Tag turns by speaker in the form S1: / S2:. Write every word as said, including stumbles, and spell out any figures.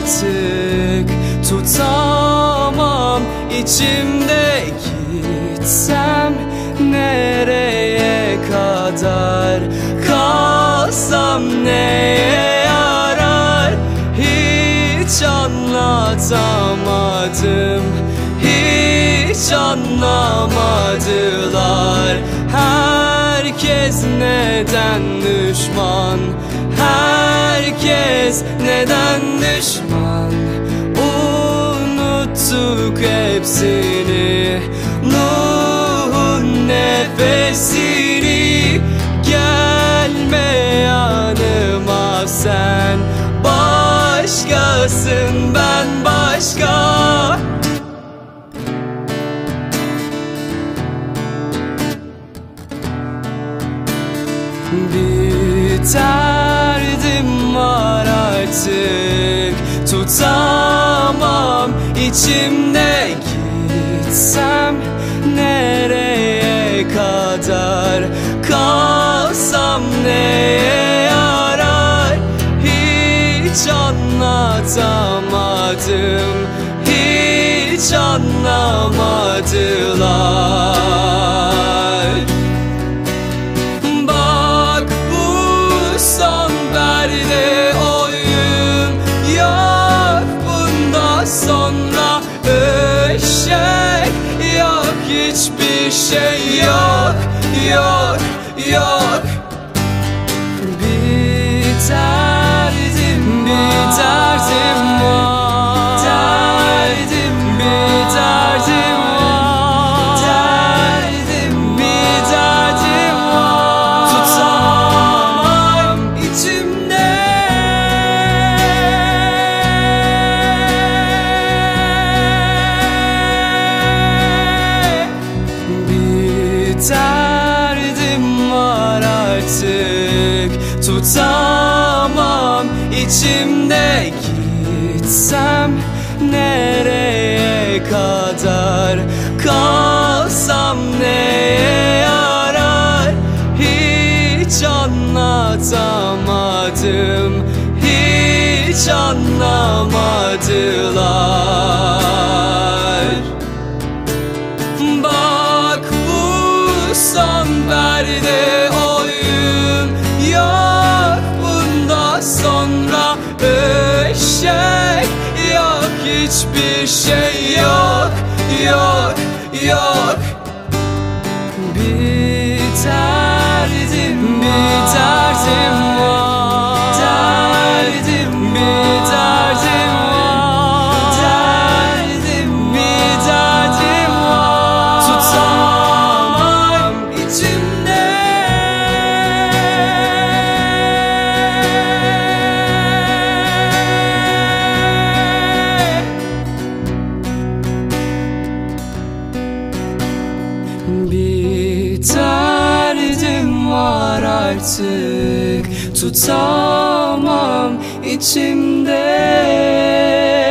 S1: artık tutamam içimde. Gitsem nereye kadar, kalsam neye yarar? Hiç anlatamadım, hiç anlamadılar. Herkes neden düşman, herkes neden düşman? Unuttuk hepsini, Nuh'un nefesini. Gelme yanıma sen, başkasın ben başka. Bir derdim var artık tutamam içimde. Gitsem nereye kadar, kalsam neye yarar? Hiç anlatamadım, hiç anlamadılar. Bak bu son perde, oyun yok bundan sonra. Eşek yok, hiçbir şey yok, yok, yok. Bir derdim, bir derdim var, derdim, bir derdim var, derdim, bir derdim var. Tutamam içimde. Bir derdim var artık tutamam içimde. Gitsem nereye kadar, kalsam neye yarar? Hiç anlatamadım, hiç anlamadılar. Bak bu son perde, oyun yok bundan sonra. Eşek yok, hiçbir şey yok, yok, yok. Bir derdim, bir derdim var, derdim, bir derdim var, derdim, bir derdim var. Tutamam içimde. Bir derdim var artık tutamam içimde.